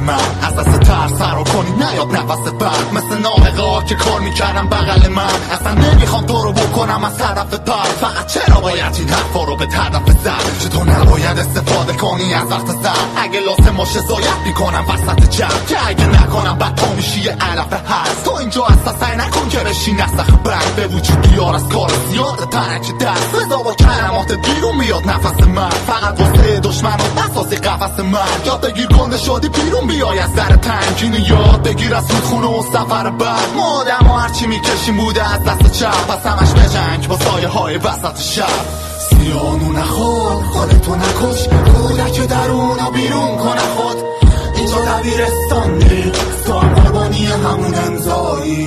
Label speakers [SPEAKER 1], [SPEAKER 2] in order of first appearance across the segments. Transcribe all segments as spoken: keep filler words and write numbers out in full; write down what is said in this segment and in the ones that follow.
[SPEAKER 1] من از دست ترس فرار کنی نیاد نفس بد مثل ناحقه که کار میکردم بغل من اصلا نمیخوام تو رو بکنم از طرف پر فقط چرا باید این حرفا رو به طرف زد چطور نباید استفاده کنی از وقت زد اگه لازم باشه زاید میکنم وسط جمع که اگه نکنم بعد تو میشی یه علف هست تو اینجا اصلا سعی نکن که بشی نسخ بند به وجود بیار از کار زیاد ترک دست بزا با کلمات بیرون میاد نفس من فقط واسه دشمن و نسازی قفس من یاد بگیر گنده شدی بیرون بیای از در تنگین یاد بگیر از رودخونه و سفر بعد ما آدم ها هرچی میکشیم بوده از دست چپ پس همش بجنگ با سایه های وسط شب سیانو نخور خودتو نکش کودک درونو بیرون کنه خود اینجا دبیرستان نیست تو هم قربانی همون امضایی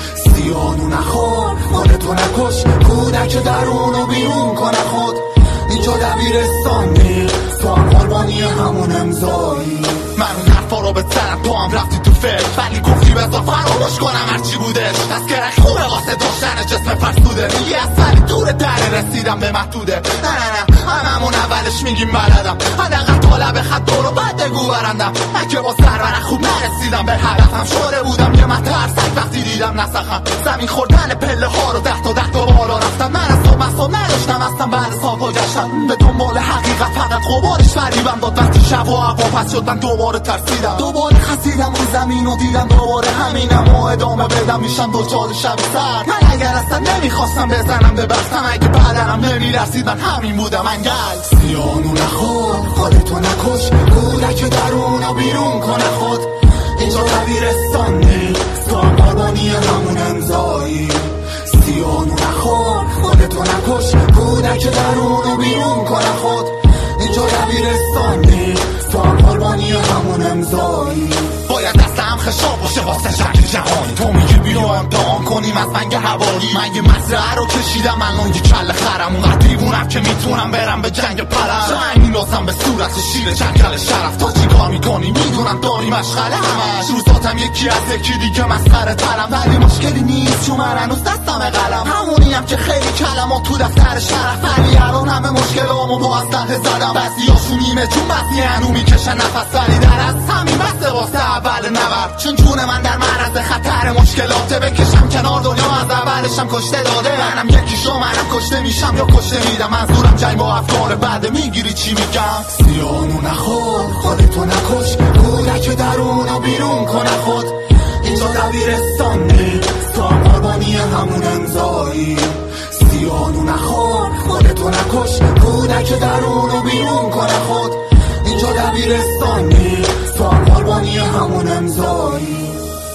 [SPEAKER 1] سیانو نخور خودتو نکش کودک درونو بیرون کنه خود اینجا دبیرستان نیست تو هم قربانی همون امضایی من اون حرفا رو به سرم تو هم رفتی تو فکر ولی گفتی بذار فراموش کنم هرچی بودش از گرک خوبه واسه داشتن جسم فرسوده میگه از ولی دور دره رسیدم به محدوده نه نه نه هممون اولش میگیم بلدم حداقل طالب خط دور و بعد بگو برندم اگه با سرور خوب نرسیدم به هدفم شده بودم یه من ترسک وقتی دیدم نسخم زمین خوردن پله ها رو ده تا ده تا بالا رفتم من از صبح مصاب نداشتم اصلا بعد صاحب گشتم به دنبال حقیقت فقط غبارش فریبم داد وقتی شب و هوا پس شد من دوباره ترسیدم دوباره خسیدم رو زمین و دیدم دوباره همینم و ادامه بدم میشم دوچار شب سرد من اگر اصلا نمیخواستم بزنم به بستم اگه بدنم نمیرسید من همین بودم انگل سیانو نخور خودتو نکش کودک درونو بیرون کنه خود اینجا دبیرستان نیست تو هم قربانی همون امضایی سیانو نخور خودتو نکش کودک درونو بیرون کنه خود اینجا دبیرستان نیست تو هم قربانی همون امضایی باید دستم خشاب باشه واسه شکل جهانی تو میگی بیا امتحان کنیم از منگ حوالی من یه مزرعه رو کشیدم الان یه کل خرم اونقدر دیوونم که میتونم برم به جنگ پرم جنگ میلازم به صورت شیر جنگل شرف تا چی کار میکنی میدونم داری مشغله همش روزاتم یکی از یکی دیگه مسخره ترم ولی مشکلی نیست چون من هنوز دستم قلم همونیم که خیلی کلمات تو دفتر شرف ولی الان همه مشکلامو با اسلحه زدم بعضیاشون نیمه چون بعضی هنو میکشن نفس ولی در از همین بسته واسه اول نبرد چون جون من در معرض خطر مشکلاته بکشم کنار دنیا از اولشم کشته داده منم یکیشو منم کشته میشم یا کشته میدم منظورم جنگ با افکار بعد میگیری چی میگم سیانو نخور خودتو نکش کودک درونو بیرون کنه خود اینجا دبیرستان نیست تو هم قربانی همون امضایی سیانو نخور خودتو نکش کودک درونو بیرون کنه خود اینجا دبیرستان نیست تو هم قربانی همون امضایی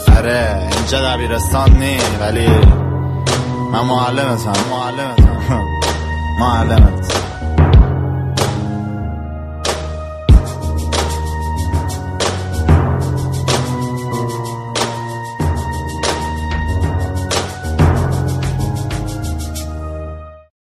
[SPEAKER 2] آره اینجا دبیرستان نی ولی من معلمتم معلمتم معلمت